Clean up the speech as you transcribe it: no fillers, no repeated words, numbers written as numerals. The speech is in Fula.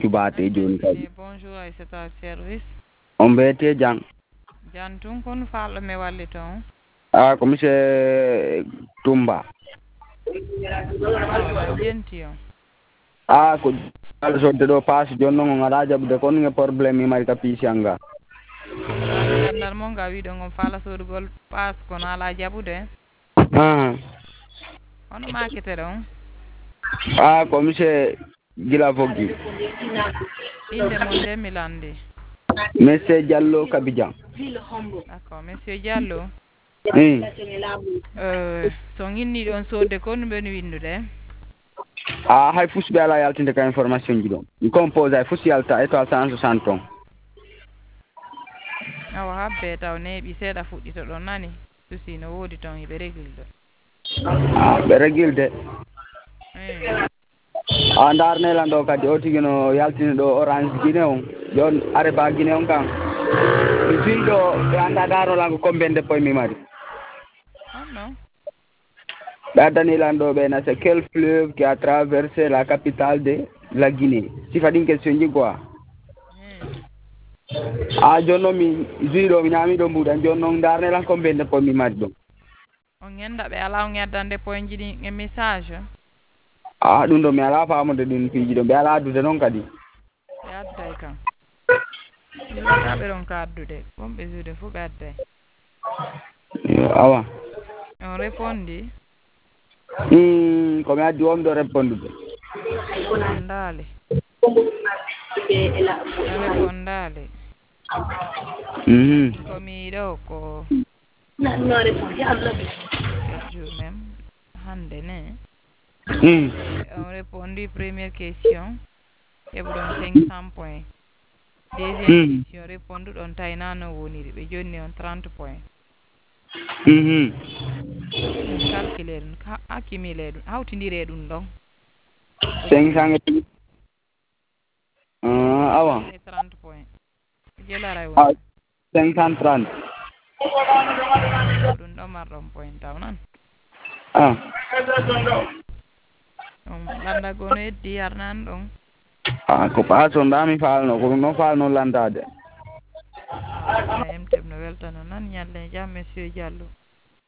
tubate joni kadi bonjour Aissata service on mbiyete Diang tun kon falɗo mi wallito on ko monsieur Toumba na jenti on ko ala sodde ɗo passe joni noon on aɗa jaɓude kono nge probléme mi mari ka piisiyanga mi gandal mon ga wiɗo gon faala sodugol passe kono ala jaɓude hono maketere on ko monsieur Gila Foggi inde mon nde mi landi monsieur Diallo Kabidjan d'accord monsieur Diallo i so ginni ɗon sodde ko no mbeni windude hay fusɓe ala yaltinde ka information ji ɗon mi compose hay fus yalta étoile 160 ton awa habbe taw neeɓi seeɗa fuɗɗito ɗon nani susi no woodi ton hiɓe réglide ɓe réglide darnelan ɗo kadi o tigi no yaltini ɗo orange guiné on joni areba guiné on kan mi fiɗo ɓe anda darolan ko combien de poye mi mari non ɓe addanilan ɗo ɓena c'est quel fleuve qui a traversé la capitale de la Guinée sifa ɗin question ji quoi joni noon mi juiɗo mi ñamiɗo mbuɗan joni noon darnelan combien de poye mi mari ɗon on genda ɓe ala on gaddande point ji ɗi e message ɗum ɗo mi ala famude ɗin piiji ɗo ɓe ala addude noon kadi ɓe adday kam juuɗataɓe ɗon ka addude wonɓe juuɗe fof ɓe adday awa on répondi komi addi wonɗo répondude répondale répondale komi ɗo ko jour même hande ne on répondu première question heɓuɗon 500 points deuxième question répondu ɗon taynano woniri ɓe jonni on 30 points calculé ɗum hakkimile ɗum hawtidire ɗum ɗon 500 awa 30 points jelara woni 530 ɗum ɗo marɗon point taw nan landago no heddi yarnani ɗon ko pason ɗami falno ko ɗum noon falno landade emtem no weltano nan ñalle jaam monsieur Diallo